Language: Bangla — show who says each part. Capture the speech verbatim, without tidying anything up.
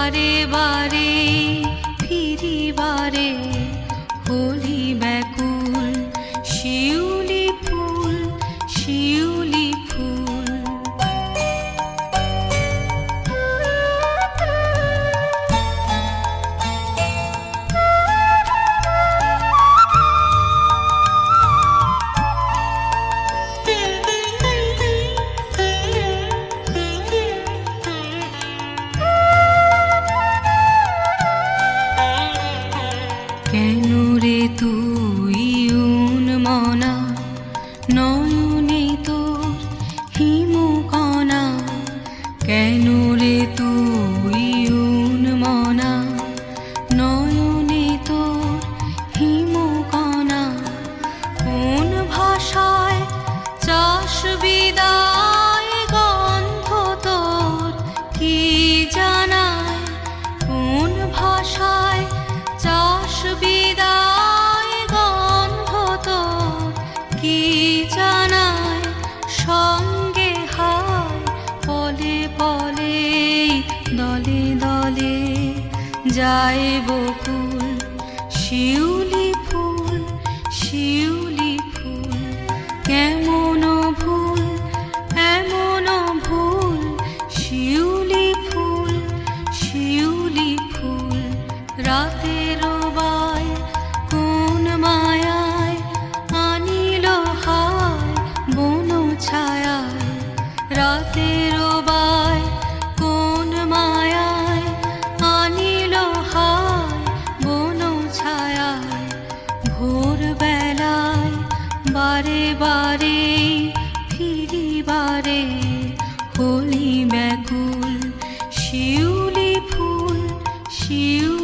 Speaker 1: বারে বারে ফিরি বারে হলি ব্যাকুল শিউলি ফুল শিউলি ফুল। কেন রে তুই উন্মনা নয়নে তোর হিমকণা, কেন রে তুই উন্মনা নয়নে তোর হিমকণা। কোন ভাষায় চাষ বিদায় গন্ধ তোর কি জানায়, কোন ভাষায় চাষ বিদায় গন্ধ তোর কি জানায়। সঙ্গে হায় পলে পলে দলে দলে যায় বকুল শিউলি ফুল শিউলি ফুল। কেমন ভুল এমন ভুল শিউলি ফুল শিউলি ফুল। রাতের বায় কোন মায়ায় আনিল হায় বন ছায়ায়, রাতের বায় কোন মায়ায় আনিল হায় বন ছায়ায়। ভোর বেলায় বারে বারে ফিরি বারে হলি ব্যাকুল শিউলি ফুল শিউলি।